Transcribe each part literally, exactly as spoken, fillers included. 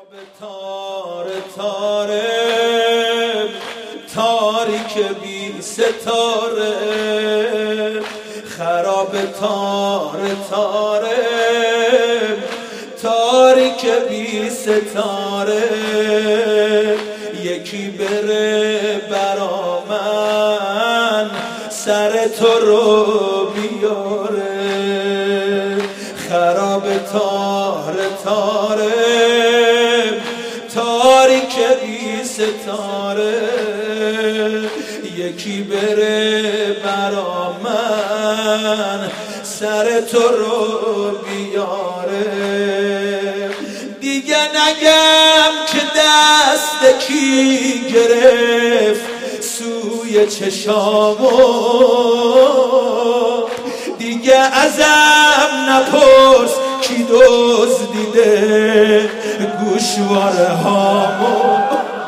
تاره تاره تاریک بی ستاره خراب تاره تاره تاریک بی ستاره یکی بره برا من سر تو رو بیاره خراب تاره تاره تاریک بی ستاره یکی بره برا من سر تو رو بیاره دیگه نگم که دست کی گرفت سوی چشامو دیگه ازم نپرس کی دزدیده گوشواره هامو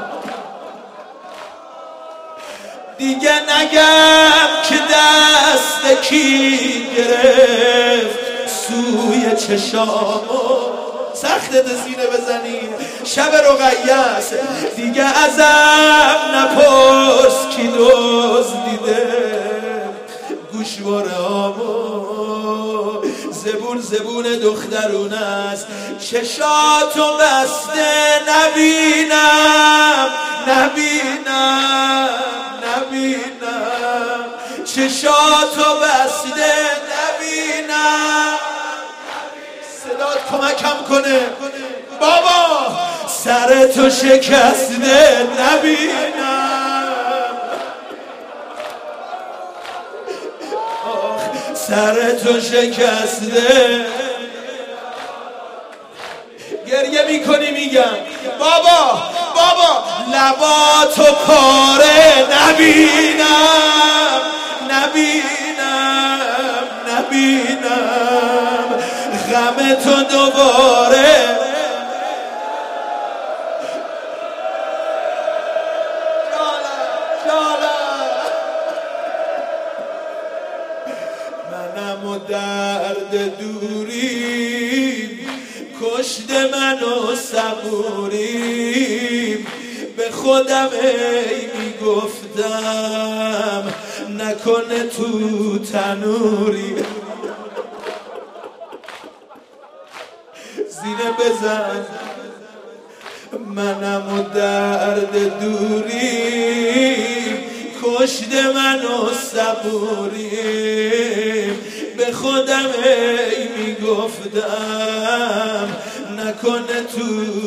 دیگه نگم که دست کی گرفت سوی چشامو سخته زینه بزنی شب رقیه دیگه ازم نپرس کی دزدیده گوشواره هامو زبون زبون دخترون است چشاتو بسته نبینم نبینم نبینم چشاتو بسته نبینم صدات کمکم کنه بابا سر تو شکسته نبینم سر تو شکسته گریه میکنی میگم بابا بابا لباتو پاره نبینم نبینم نبینم غم تو دوباره منم و درد دوری کشته منو صبوری به خودم ای میگفتم نکنه تو تنوری زینه بزن منم و درد دوری کشته منو صبوری به خودم ای میگفتم نکنه تو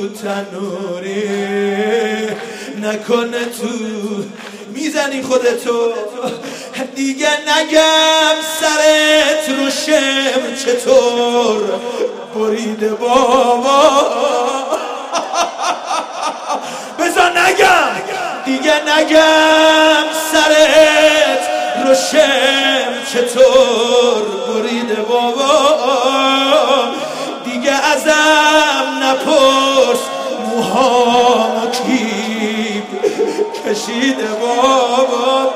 تنوری نکنه تو میزنی خودتو دیگه نگم سرت رو شم چطور بریده بابا بذار نگم دیگه نگم سرت رو شم چطور بریده بابا دیگه ازم نپرس موهامو کی کشیده بابا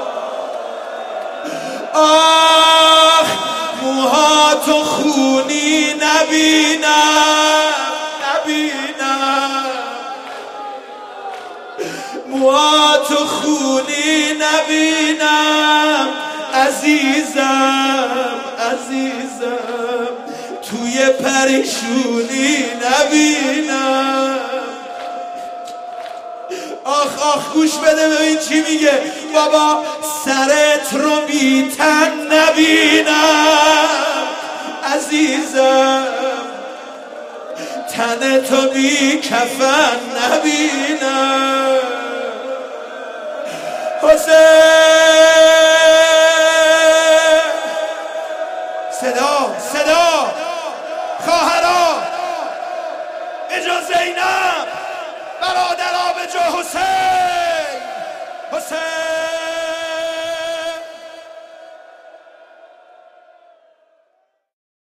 آخ موهاتو خونی نبینم نبینم موهاتو خونی نبینم عزیزم عزیزم توی پریشونی نبینم آخ آخ گوش بده ببین چی میگه بابا سرت رو بی تن نبینم عزیزم تن تو بی کفن نبینم حسین صدا صدا خواهرا اجازه اینم برادرها به جا حسین حسین